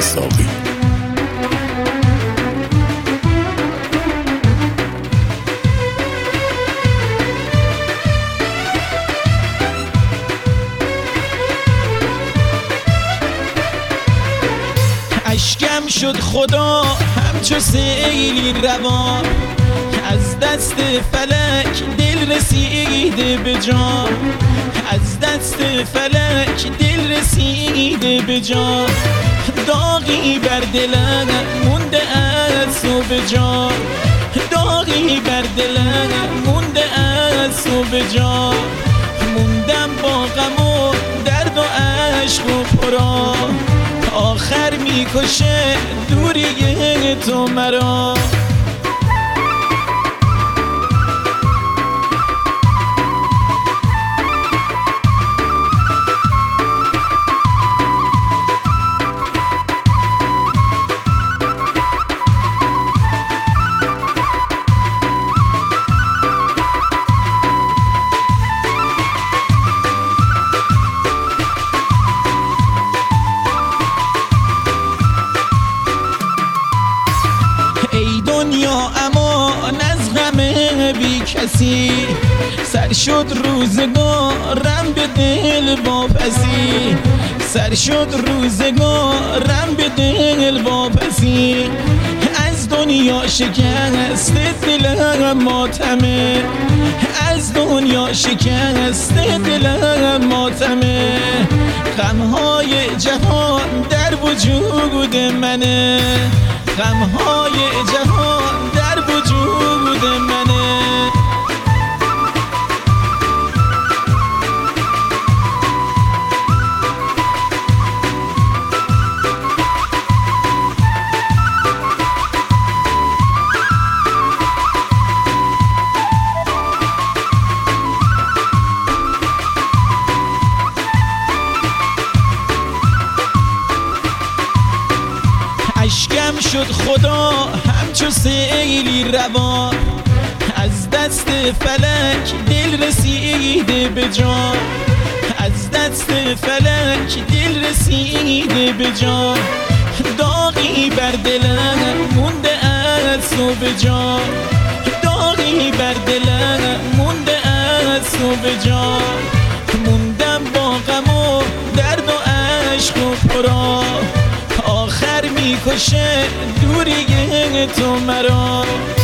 ساقی. اشکم شد خدا همچو سیلی روان، از دست فلک دل رسیده به جان، از دست فلک دل رسیده به جان. داغی بر دلم مونده از صبح جان، داغی بر دلم مونده از صبح جان. موندم با غم و درد و عشق و پرا، آخر میکشه دوری تو مرا. دنیا امان از غم بی کسی، سر شد روزگارم به دل واپسی، سر شد روزگارم به دل واپسی. از دنیا شکست دلم ماتمه، از دنیا شکست دلم ماتمه. غمهای جهان در وجود منه، غمهای جهان در وجود منه. اشکم شد خدا همچو سیلی روان، از دست فلک دل رسیده به جان، از دست فلک دل رسیده به جان. داغی بر دلم مونده از صبح جان، داغی بر دلم مونده از صبح جان. موندم با غم و درد و عشق و پرا، آخر میکشه دوری تو مرا.